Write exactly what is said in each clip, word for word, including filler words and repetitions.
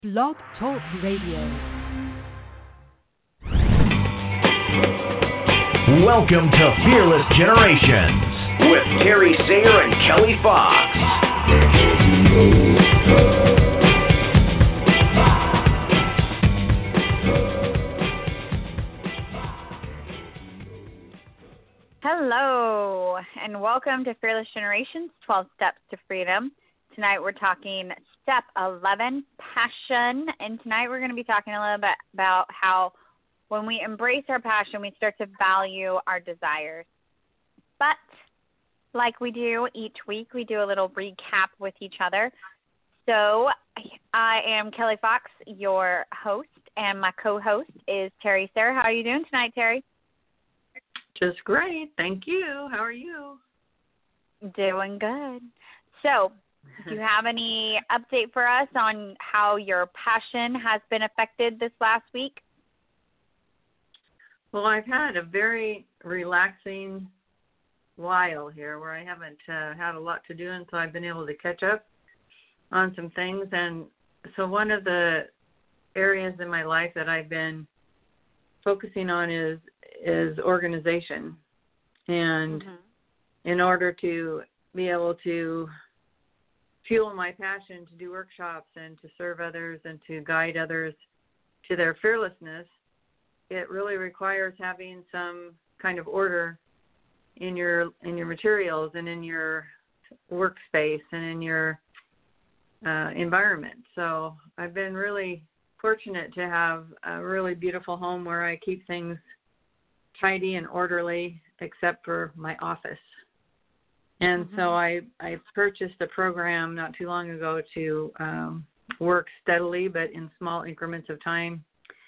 Blog Talk Radio. Welcome to Fearless Generations with Terry Sayer and Kelly Fox. Hello, and welcome to Fearless Generations, twelve Steps to Freedom. Tonight we're talking Step eleven, Passion, and tonight we're going to be talking a little bit about how when we embrace our passion, we start to value our desires. But like we do each week, we do a little recap with each other. So I am Kelly Fox, your host, and my co-host is Terry Sayer. How are you doing tonight, Terry? Just great. Thank you. How are you? Doing good. So, do you have any update for us on how your passion has been affected this last week? Well, I've had a very relaxing while here where I haven't uh, had a lot to do, and so I've been able to catch up on some things. And so one of the areas in my life that I've been focusing on is is organization. And mm-hmm. in order to be able to fuel my passion to do workshops and to serve others and to guide others to their fearlessness, it really requires having some kind of order in your in your materials and in your workspace and in your uh, environment. So I've been really fortunate to have a really beautiful home where I keep things tidy and orderly except for my office. And mm-hmm. so I, I purchased a program not too long ago to um, work steadily but in small increments of time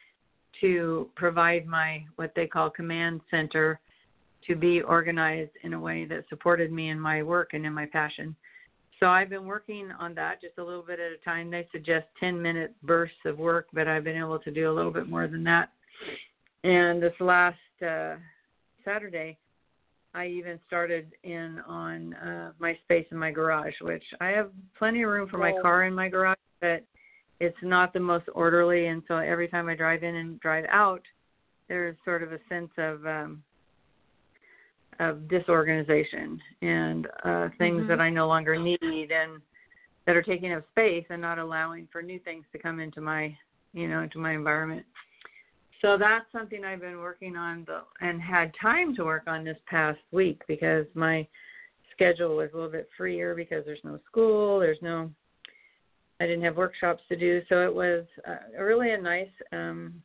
to provide my what they call command center to be organized in a way that supported me in my work and in my passion. So I've been working on that just a little bit at a time. They suggest ten-minute bursts of work, but I've been able to do a little bit more than that. And this last uh, Saturday, I even started in on uh, my space in my garage, which I have plenty of room for my car in my garage, but it's not the most orderly. And so every time I drive in and drive out, there's sort of a sense of um, of disorganization and uh, things mm-hmm. that I no longer need and that are taking up space and not allowing for new things to come into my, you know, into my environment. So that's something I've been working on the, and had time to work on this past week because my schedule was a little bit freer because there's no school, there's no, I didn't have workshops to do. So it was uh, really a nice um,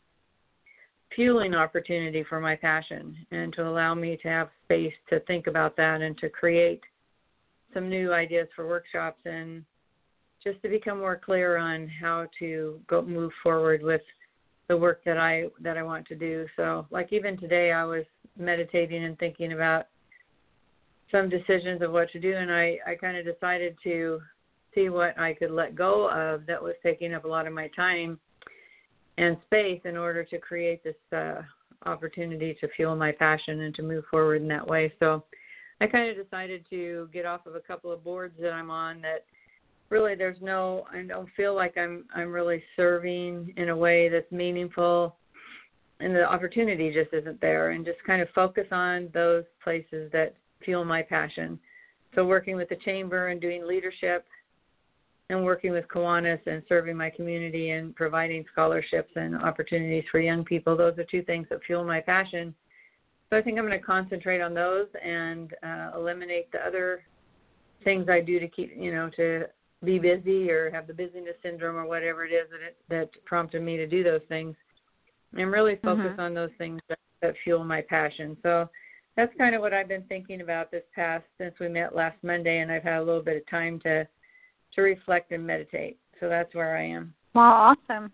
fueling opportunity for my passion and to allow me to have space to think about that and to create some new ideas for workshops and just to become more clear on how to go move forward with the work that I that I want to do. So like even today I was meditating and thinking about some decisions of what to do, and I, I kind of decided to see what I could let go of that was taking up a lot of my time and space in order to create this uh, opportunity to fuel my passion and to move forward in that way. So I kind of decided to get off of a couple of boards that I'm on that really there's no, I don't feel like I'm I'm really serving in a way that's meaningful and the opportunity just isn't there, and just kind of focus on those places that fuel my passion. So working with the chamber and doing leadership and working with Kiwanis and serving my community and providing scholarships and opportunities for young people, those are two things that fuel my passion. So I think I'm going to concentrate on those and uh, eliminate the other things I do to keep, you know, to be busy or have the busyness syndrome or whatever it is that it, that prompted me to do those things, and really focus mm-hmm. on those things that, that fuel my passion. So that's kind of what I've been thinking about this past since we met last Monday, and I've had a little bit of time to to reflect and meditate. So that's where I am. Wow, awesome.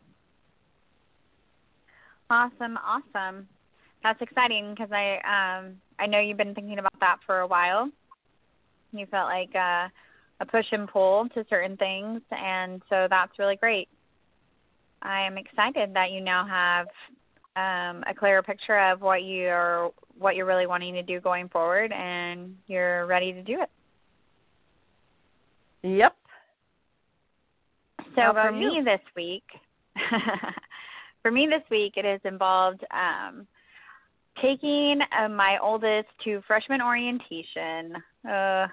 Awesome, awesome. That's exciting because I um I know you've been thinking about that for a while. You felt like uh a push and pull to certain things, and so that's really great. I am excited that you now have um, a clearer picture of what you're what you're really wanting to do going forward, and you're ready to do it. Yep. So How about for me you? this week, for me this week, it has involved um, taking uh, my oldest to freshman orientation, uh,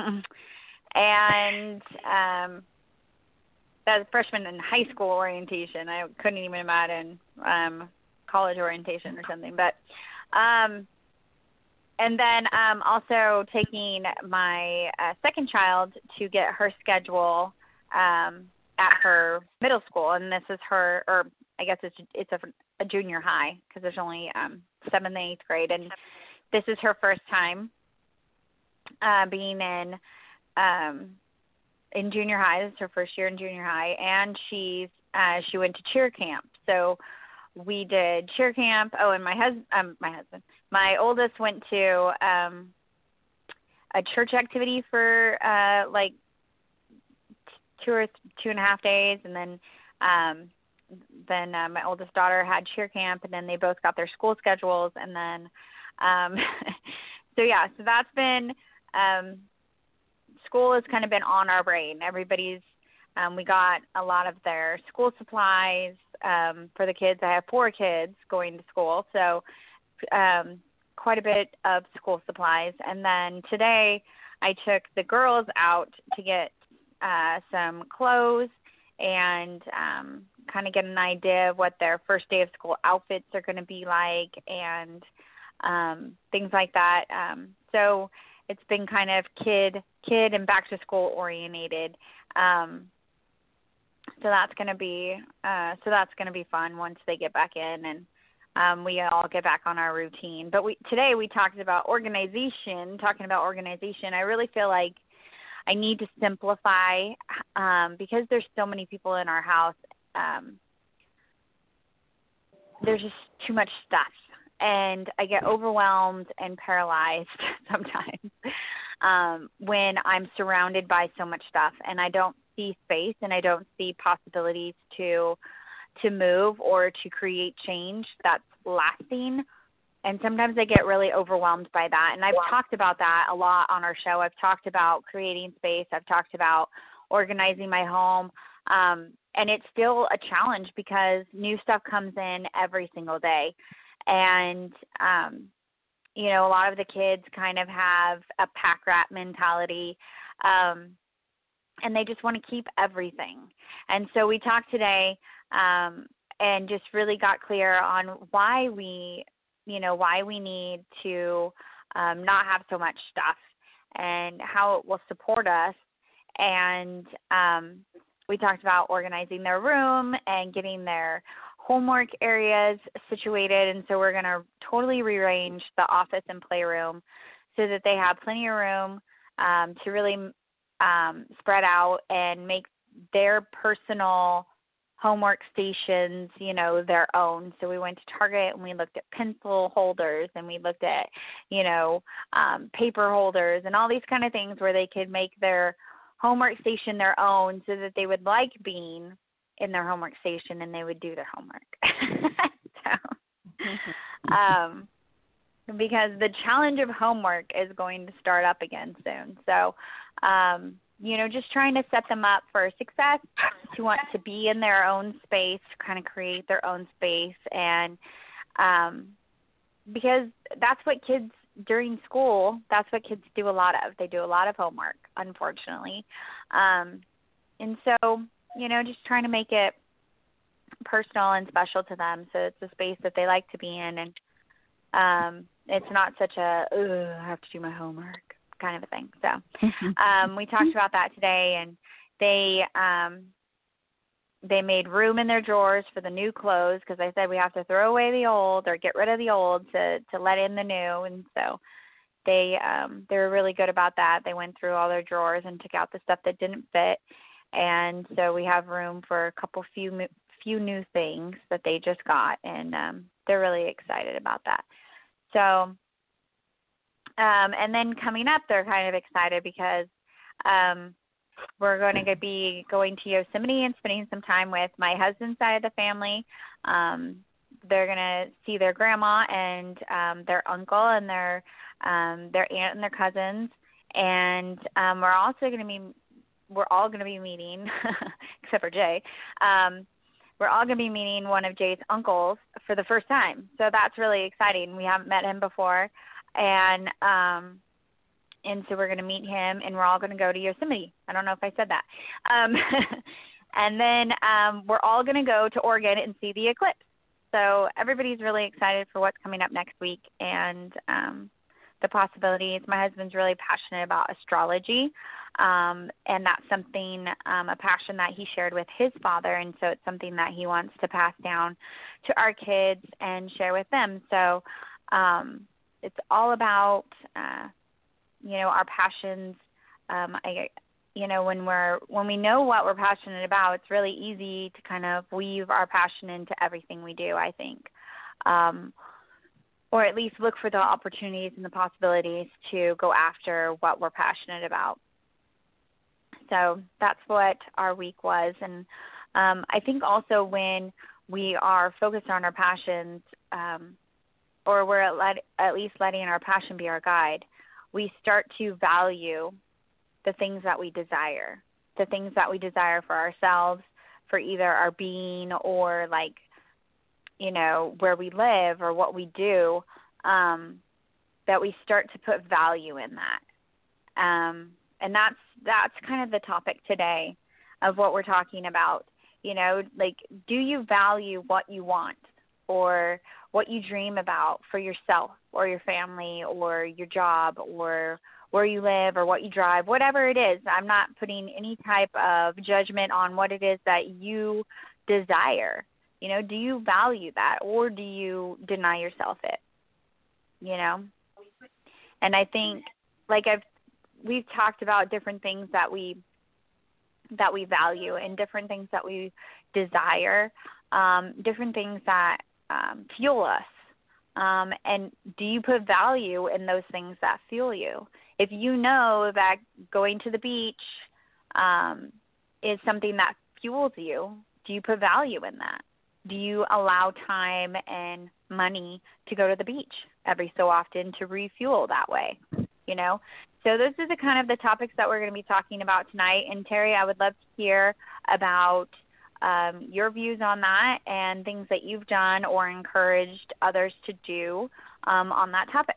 and um, that's freshman in high school orientation. I couldn't even imagine um, college orientation or something. But um, and then um, also taking my uh, second child to get her schedule um, at her middle school, and this is her, or I guess it's it's a, a junior high because there's only um, seventh and eighth grade, and this is her first time uh, being in um, in junior high. This is her first year in junior high, and she's uh, she went to cheer camp. So we did cheer camp. Oh, and my husband, um, my husband, my oldest went to um, a church activity for uh, like two or two and a half days, and then um, then uh, my oldest daughter had cheer camp, and then they both got their school schedules, and then um, so yeah, so that's been um, school has kind of been on our brain. Everybody's um, we got a lot of their school supplies um, for the kids. I have four kids going to school, so um, quite a bit of school supplies. And then today I took the girls out to get uh, some clothes and um, kind of get an idea of what their first day of school outfits are going to be like, and um, things like that. Um, so it's been kind of kid, kid and back to school orientated. Um, so that's going to be, uh, so that's going to be fun once they get back in and um, we all get back on our routine. But we today we talked about organization. Talking about organization, I really feel like I need to simplify um, because there's so many people in our house. Um, there's just too much stuff, and I get overwhelmed and paralyzed sometimes um, when I'm surrounded by so much stuff, and I don't see space and I don't see possibilities to to move or to create change that's lasting. And sometimes I get really overwhelmed by that. And I've wow. talked about that a lot on our show. I've talked about creating space. I've talked about organizing my home. Um, and it's still a challenge because new stuff comes in every single day. And, um, you know, a lot of the kids kind of have a pack rat mentality. Um, and they just want to keep everything. And so we talked today um, and just really got clear on why we you know, why we need to um, not have so much stuff and how it will support us. And um, we talked about organizing their room and getting their homework areas situated. And so we're going to totally rearrange the office and playroom so that they have plenty of room um, to really um, spread out and make their personal homework stations, you know, their own. So we went to Target and we looked at pencil holders and we looked at, you know, um, paper holders and all these kind of things where they could make their homework station their own so that they would like being in their homework station and they would do their homework. so, um, because the challenge of homework is going to start up again soon. So, um, you know, just trying to set them up for success, to want to be in their own space, to kind of create their own space. And um, because that's what kids during school, that's what kids do a lot of. They do a lot of homework, unfortunately. Um, and so, you know, just trying to make it personal and special to them so it's a space that they like to be in. And um, it's not such a, ugh, I have to do my homework kind of a thing. So um, we talked about that today, and they um, they made room in their drawers for the new clothes because I said we have to throw away the old or get rid of the old to, to let in the new. And so they um, they were really good about that. They went through all their drawers and took out the stuff that didn't fit. And so we have room for a couple few few new things that they just got, and um, they're really excited about that. So. Um, and then coming up, they're kind of excited because um, we're going to be going to Yosemite and spending some time with my husband's side of the family. Um, they're going to see their grandma and um, their uncle and their um, their aunt and their cousins. And um, we're also going to be we're all going to be meeting, except for Jay. Um, we're all going to be meeting one of Jay's uncles for the first time. So that's really exciting. We haven't met him before. And um, and so we're going to meet him, and we're all going to go to Yosemite. I don't know if I said that. Um, and then um, we're all going to go to Oregon and see the eclipse. So everybody's really excited for what's coming up next week and um, the possibilities. My husband's really passionate about astrology, um, and that's something, um, a passion that he shared with his father, and so it's something that he wants to pass down to our kids and share with them. So um, it's all about, uh, you know, our passions. Um, I, you know, when we're when we know what we're passionate about, it's really easy to kind of weave our passion into everything we do, I think, um, or at least look for the opportunities and the possibilities to go after what we're passionate about. So that's what our week was, and um, I think also when we are focused on our passions, um, or we're at, let, at least letting our passion be our guide, we start to value the things that we desire, the things that we desire for ourselves, for either our being or, like, you know, where we live or what we do, um, that we start to put value in that. Um, and that's that's kind of the topic today of what we're talking about. You know, like, do you value what you want or what you dream about for yourself or your family or your job or where you live or what you drive, whatever it is? I'm not putting any type of judgment on what it is that you desire. You know, do you value that, or do you deny yourself it? You know? And I think, like I've, we've talked about different things that we, that we value and different things that we desire, um, different things that um, fuel us. Um, and do you put value in those things that fuel you? If you know that going to the beach um, is something that fuels you, do you put value in that? Do you allow time and money to go to the beach every so often to refuel that way? You know? So those are the kind of the topics that we're going to be talking about tonight. And Terry, I would love to hear about um, your views on that and things that you've done or encouraged others to do um, on that topic.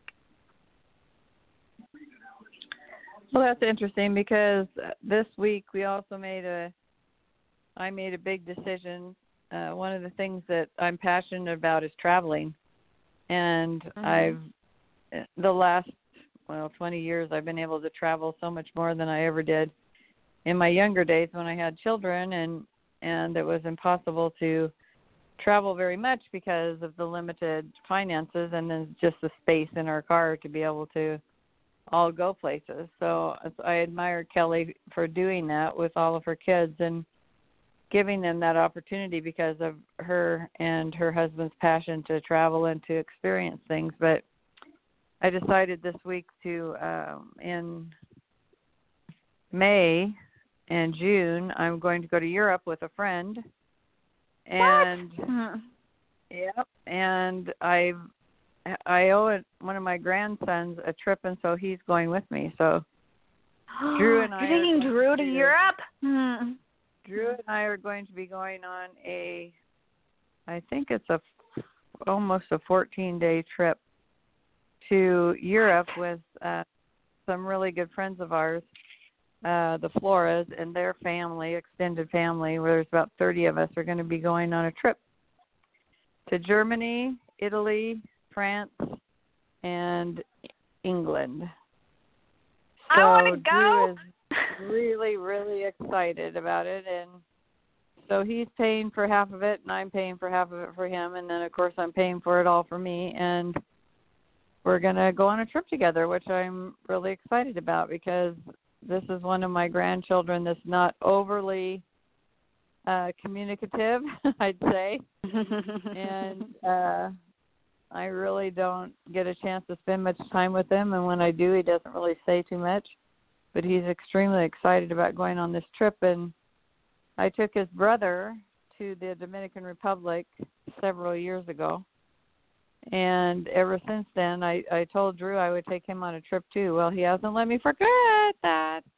Well, that's interesting because this week we also made a, I made a big decision. Uh, one of the things that I'm passionate about is traveling. And mm-hmm. I've, the last, well, twenty years, I've been able to travel so much more than I ever did in my younger days when I had children, and, and it was impossible to travel very much because of the limited finances and then just the space in our car to be able to all go places. So I admire Kelly for doing that with all of her kids and giving them that opportunity because of her and her husband's passion to travel and to experience things. But I decided this week to, um, in May and June, I'm going to go to Europe with a friend. And, what? Yep, and I've I owe it, one of my grandsons a trip, and so he's going with me. So Drew and I. You're taking Drew to Europe? Hmm. Drew and I are going to be going on a, I think it's a almost a fourteen-day trip to Europe with uh, some really good friends of ours, uh, the Floras and their family, extended family, where there's about thirty of us are going to be going on a trip to Germany, Italy, France, and England. So I want to go. Drew is really, really excited about it, and so he's paying for half of it, and I'm paying for half of it for him, and then, of course, I'm paying for it all for me, and we're going to go on a trip together, which I'm really excited about because this is one of my grandchildren that's not overly uh, communicative, I'd say, and uh I really don't get a chance to spend much time with him, and when I do, he doesn't really say too much. But he's extremely excited about going on this trip, and I took his brother to the Dominican Republic several years ago, and ever since then, I, I told Drew I would take him on a trip too. Well, he hasn't let me forget that,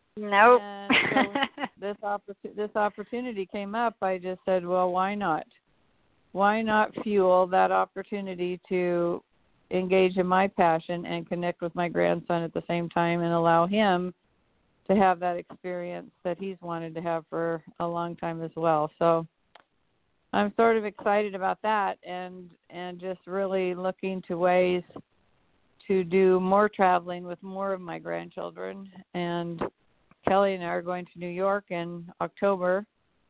Nope. And so this oppor- this opportunity came up. I just said, well, why not? Why not fuel that opportunity to engage in my passion and connect with my grandson at the same time and allow him to have that experience that he's wanted to have for a long time as well. So I'm sort of excited about that, and and just really looking to ways to do more traveling with more of my grandchildren. And Kelly and I are going to New York in October,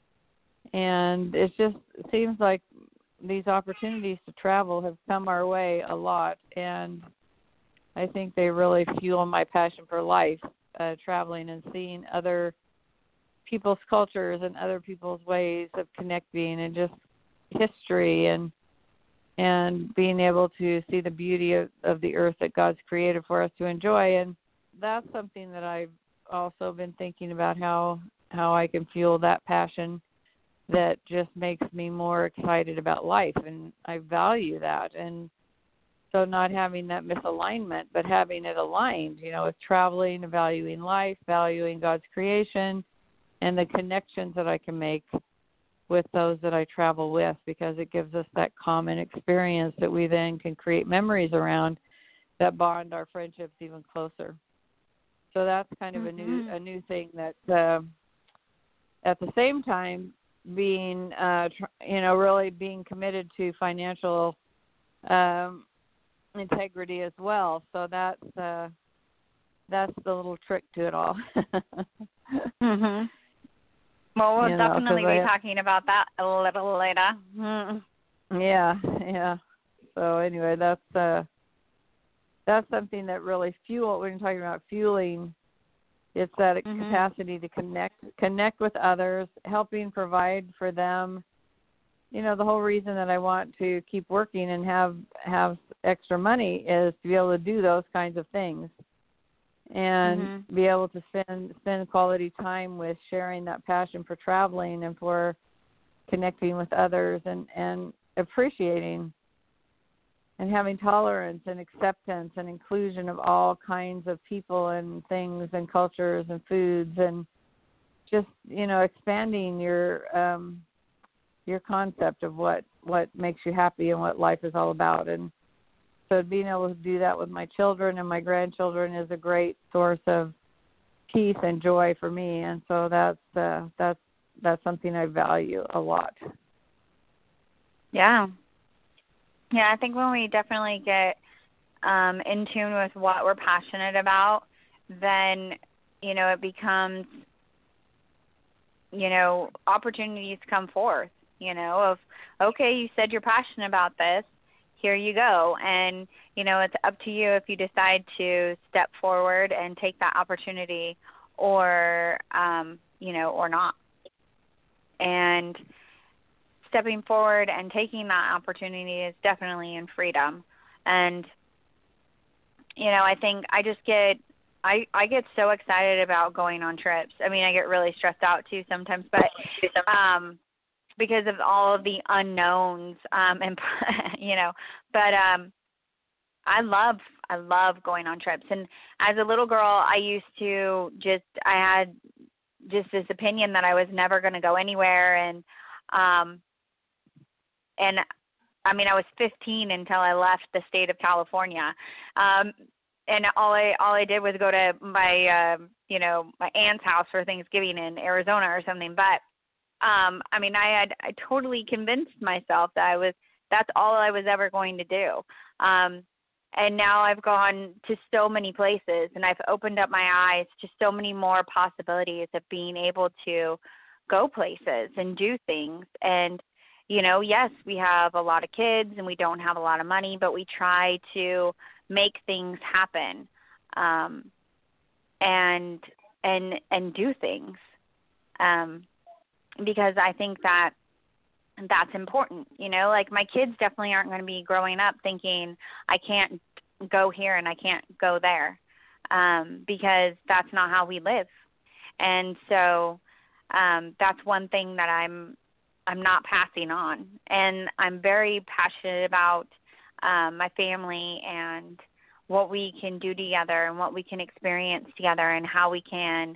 and it just it seems like these opportunities to travel have come our way a lot, and I think they really fuel my passion for life, uh, traveling and seeing other people's cultures and other people's ways of connecting, and just history, and and being able to see the beauty of, of the earth that God's created for us to enjoy. And that's something that I've also been thinking about, how how I can fuel that passion that just makes me more excited about life, and I value that. And so not having that misalignment, but having it aligned, you know, with traveling, valuing life, valuing God's creation, and the connections that I can make with those that I travel with, because it gives us that common experience that we then can create memories around that bond our friendships even closer. So that's kind of mm-hmm. a new a new thing that uh, at the same time being, uh, tr- you know, really being committed to financial um, integrity as well. So that's uh, that's the little trick to it all. mhm. Well, we'll you know, definitely be I, talking about that a little later. Mm. Yeah, yeah. So anyway, that's uh, that's something that really fuel. When you're talking about fueling, it's that mm-hmm. capacity to connect connect with others, helping provide for them. You know, the whole reason that I want to keep working and have have extra money is to be able to do those kinds of things, and mm-hmm. be able to spend spend quality time with sharing that passion for traveling and for connecting with others, and, and appreciating and having tolerance and acceptance and inclusion of all kinds of people and things and cultures and foods, and just, you know, expanding your um, your concept of what, what makes you happy and what life is all about. And so being able to do that with my children and my grandchildren is a great source of peace and joy for me. And so that's uh, that's that's something I value a lot. Yeah. Yeah, I think when we definitely get um, in tune with what we're passionate about, then, you know, it becomes, you know, opportunities come forth, you know, of, okay, you said you're passionate about this, here you go. And, you know, it's up to you if you decide to step forward and take that opportunity or, um, you know, or not. And stepping forward and taking that opportunity is definitely in freedom. And, you know, I think I just get, I, I get so excited about going on trips. I mean, I get really stressed out too sometimes, but um, because of all of the unknowns, um, and, you know, but um, I love, I love going on trips. And as a little girl, I used to just, I had just this opinion that I was never going to go anywhere. And, um, And, I mean, I was fifteen until I left the state of California. Um, and all I all I did was go to my, uh, you know, my aunt's house for Thanksgiving in Arizona or something. But, um, I mean, I had I totally convinced myself that I was that's all I was ever going to do. Um, and now I've gone to so many places, and I've opened up my eyes to so many more possibilities of being able to go places and do things. And you know, yes, we have a lot of kids and we don't have a lot of money, but we try to make things happen, um, and and and do things, um, because I think that that's important. You know, like my kids definitely aren't going to be growing up thinking I can't go here and I can't go there, um, because that's not how we live. And so um, that's one thing that I'm I'm not passing on. And I'm very passionate about um, my family and what we can do together and what we can experience together and how we can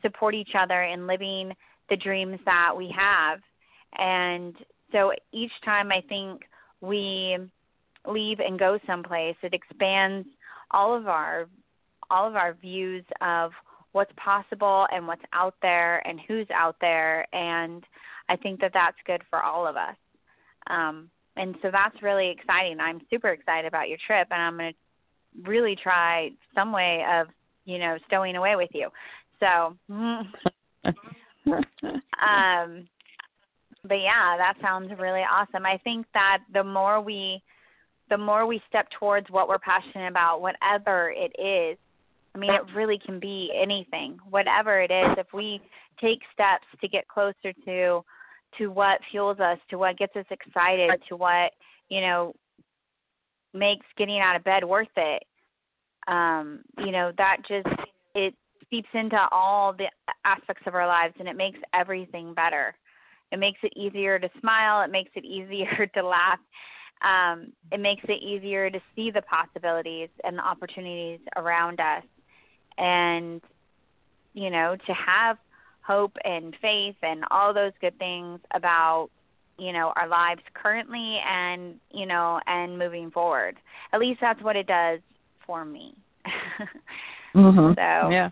support each other in living the dreams that we have. And so each time I think we leave and go someplace, it expands all of our all of our views of what's possible and what's out there and who's out there. And I think that that's good for all of us. Um, and so that's really exciting. I'm super excited about your trip, and I'm going to really try some way of, you know, stowing away with you. So, um, but yeah, that sounds really awesome. I think that the more we, the more we step towards what we're passionate about, whatever it is, I mean, it really can be anything, whatever it is. If we take steps to get closer to, to what fuels us, to what gets us excited, to what, you know, makes getting out of bed worth it, um, you know, that just, it seeps into all the aspects of our lives, and it makes everything better. It makes it easier to smile. It makes it easier to laugh. Um, it makes it easier to see the possibilities and the opportunities around us. And, you know, to have hope and faith and all those good things about, you know, our lives currently and, you know, and moving forward. At least that's what it does for me. mm-hmm. So, yeah.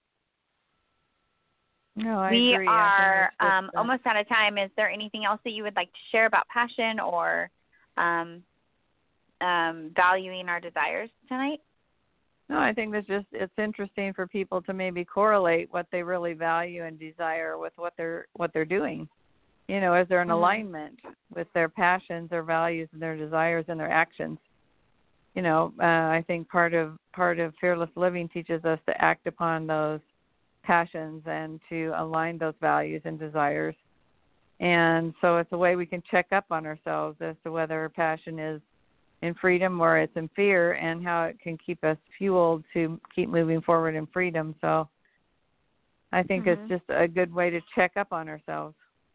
No, I we agree. are I um, almost out of time. Is there anything else that you would like to share about passion or um, um, valuing our desires tonight? No, I think that's just, it's interesting for people to maybe correlate what they really value and desire with what they're what they're doing. You know, is there an mm-hmm. alignment with their passions, their values, and their desires and their actions? You know, uh, I think part of part of Fearless Living teaches us to act upon those passions and to align those values and desires. And so it's a way we can check up on ourselves as to whether our passion is in freedom or it's in fear, and how it can keep us fueled to keep moving forward in freedom. So I think mm-hmm. it's just a good way to check up on ourselves.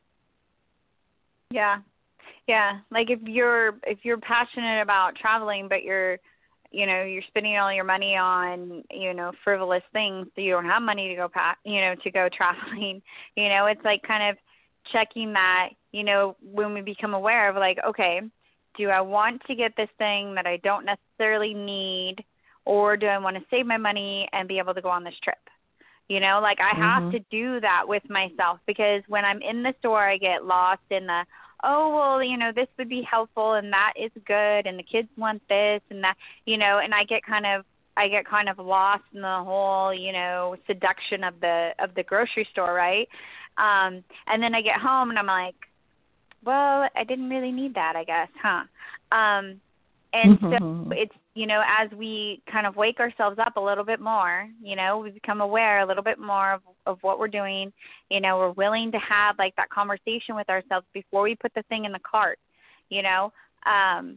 Yeah. Yeah. Like if you're, if you're passionate about traveling, but you're, you know, you're spending all your money on, you know, frivolous things, so you don't have money to go, pa- you know, to go traveling, you know, it's like kind of checking that, you know, when we become aware of like, okay, do I want to get this thing that I don't necessarily need, or do I want to save my money and be able to go on this trip? You know, like I have mm-hmm. to do that with myself, because when I'm in the store, I get lost in the, oh, well, you know, this would be helpful and that is good and the kids want this and that, you know, and I get kind of, I get kind of lost in the whole, you know, seduction of the, of the grocery store, right? Um, and then I get home and I'm like, well, I didn't really need that, I guess, huh? Um, and mm-hmm. so it's, you know, as we kind of wake ourselves up a little bit more, you know, we become aware a little bit more of, of what we're doing. You know, we're willing to have like that conversation with ourselves before we put the thing in the cart, you know, um,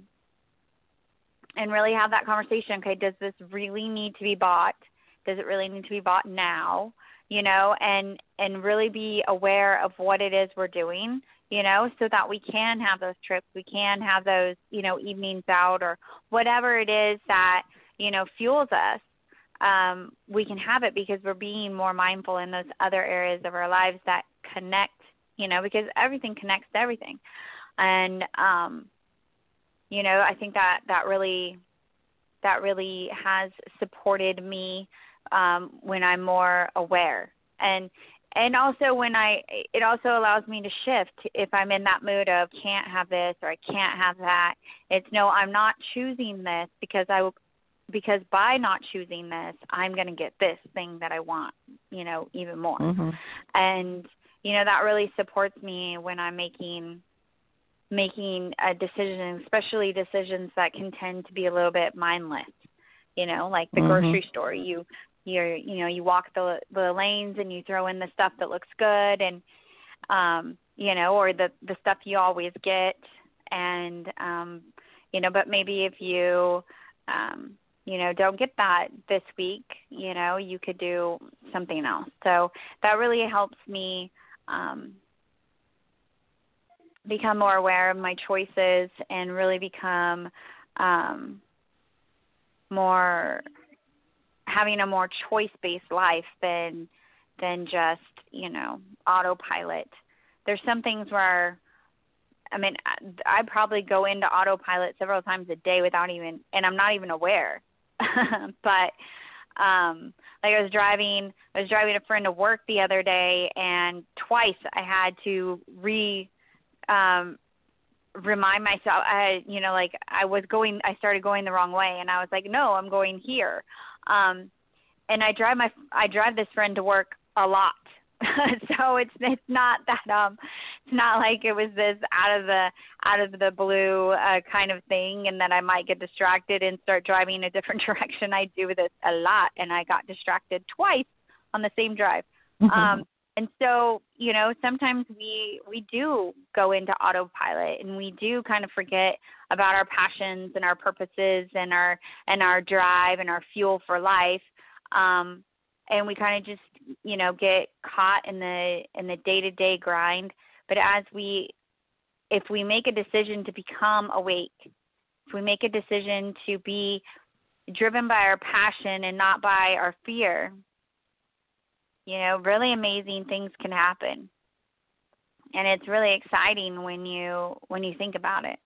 and really have that conversation. Okay, does this really need to be bought? Does it really need to be bought now? You know, and, and really be aware of what it is we're doing, you know, so that we can have those trips, we can have those, you know, evenings out or whatever it is that, you know, fuels us. Um, we can have it because we're being more mindful in those other areas of our lives that connect, you know, because everything connects to everything. And, um, you know, I think that, that really, that really has supported me um, when I'm more aware. And, And also when I, it also allows me to shift if I'm in that mood of can't have this or I can't have that. It's no, I'm not choosing this because I, because by not choosing this, I'm going to get this thing that I want, you know, even more. Mm-hmm. And, you know, that really supports me when I'm making, making a decision, especially decisions that can tend to be a little bit mindless, you know, like the mm-hmm. grocery store. You, You're, you know, you walk the the lanes and you throw in the stuff that looks good and, um, you know, or the, the stuff you always get. And, um, you know, but maybe if you, um, you know, don't get that this week, you know, you could do something else. So that really helps me um, become more aware of my choices and really become um, more having a more choice-based life than than just, you know, autopilot. There's some things where, I mean, I, I probably go into autopilot several times a day without even, and I'm not even aware. But um, like I was driving, I was driving a friend to work the other day, and twice I had to re, um, remind myself. I, you know, like I was going, I started going the wrong way, and I was like, no, I'm going here. Um, and I drive my, I drive this friend to work a lot. So it's it's not that um it's not like it was this out of the out of the blue uh, kind of thing, and that I might get distracted and start driving in a different direction. I do this a lot, and I got distracted twice on the same drive. Mm-hmm. Um, and so, you know, sometimes we we do go into autopilot, and we do kind of forget about our passions and our purposes and our and our drive and our fuel for life. Um, and we kind of just, you know, get caught in the in the day-to-day grind. But as we, if we make a decision to become awake, if we make a decision to be driven by our passion and not by our fear, you know, really amazing things can happen. And it's really exciting when you when you think about it.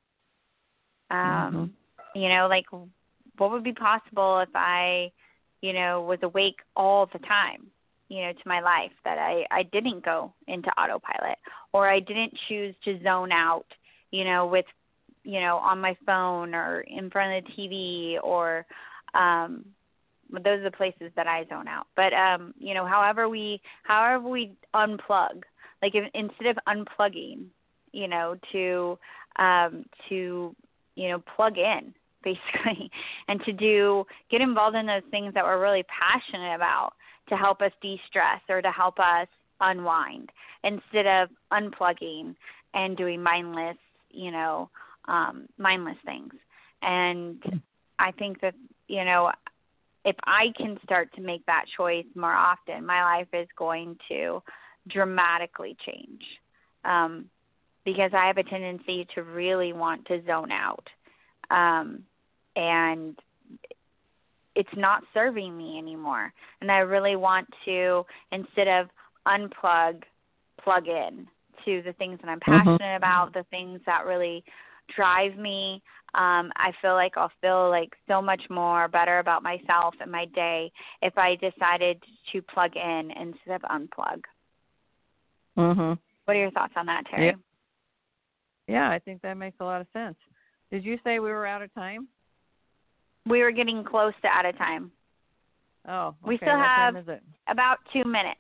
Um, mm-hmm. You know, like, what would be possible if I, you know, was awake all the time, you know, to my life, that I, I didn't go into autopilot, or I didn't choose to zone out, you know, with, you know, on my phone or in front of the T V, or um, those are the places that I zone out. But, um, you know, however we, however we unplug, like if, instead of unplugging, you know, to, um, to, you know, plug in, basically, and to do, get involved in those things that we're really passionate about to help us de-stress or to help us unwind, instead of unplugging and doing mindless, you know, um, mindless things. And I think that, you know, if I can start to make that choice more often, my life is going to dramatically change, um, because I have a tendency to really want to zone out. Um, and it's not serving me anymore. And I really want to, instead of unplug, plug in to the things that I'm passionate mm-hmm. about, the things that really drive me. Um, I feel like I'll feel like so much more better about myself and my day if I decided to plug in instead of unplug. Mm-hmm. What are your thoughts on that, Terry? Yeah. yeah, I think that makes a lot of sense. Did you say we were out of time? We were getting close to out of time. Oh, okay. We still what have time is it? about two minutes.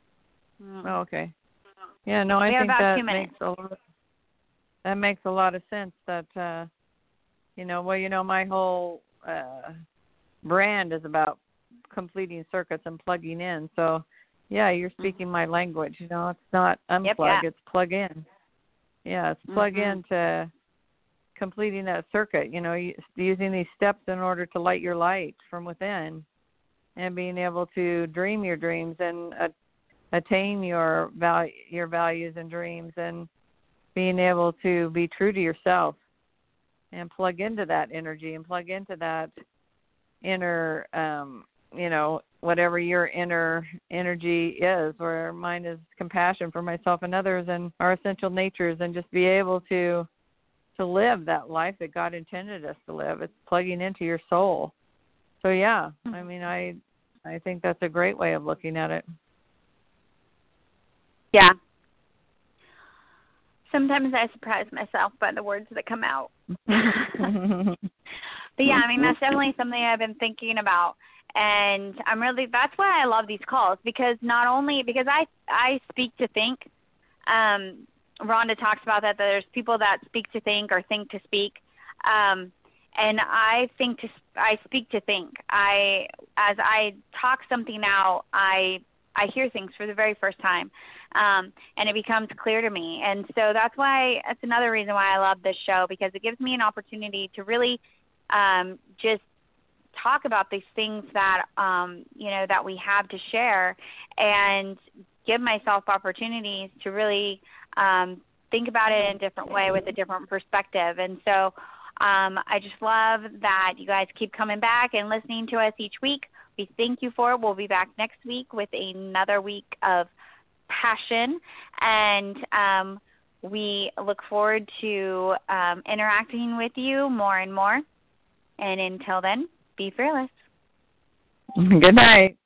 Oh, okay. Yeah, no, I we think have about that two minutes. makes a that makes a lot of sense. That uh, you know, well, you know, my whole uh, brand is about completing circuits and plugging in. So, yeah, you're speaking my language. You know, it's not unplug; yep, yeah. it's plug in. Yeah, it's plug mm-hmm. in to completing that circuit, you know, using these steps in order to light your light from within, and being able to dream your dreams and uh, attain your val- your values and dreams, and being able to be true to yourself and plug into that energy and plug into that inner, um, you know, whatever your inner energy is, where mine is compassion for myself and others and our essential natures, and just be able to to live that life that God intended us to live. It's plugging into your soul. So, yeah, I mean, I I think that's a great way of looking at it. Yeah. Sometimes I surprise myself by the words that come out. But, yeah, I mean, that's definitely something I've been thinking about. And I'm really, that's why I love these calls, because not only, because I, I speak to think, um, Rhonda talks about that, that there's people that speak to think or think to speak. Um, and I think to, I speak to think. I, as I talk something out, I, I hear things for the very first time. Um, and it becomes clear to me. And so that's why, that's another reason why I love this show, because it gives me an opportunity to really, um, just talk about these things that, um, you know, that we have to share, and give myself opportunities to really, um, think about it in a different way with a different perspective. And so um, I just love that you guys keep coming back and listening to us each week. we thank you for it. We'll be back next week with another week of passion, and um, we look forward to um, interacting with you more and more. And until then, be fearless. Good night.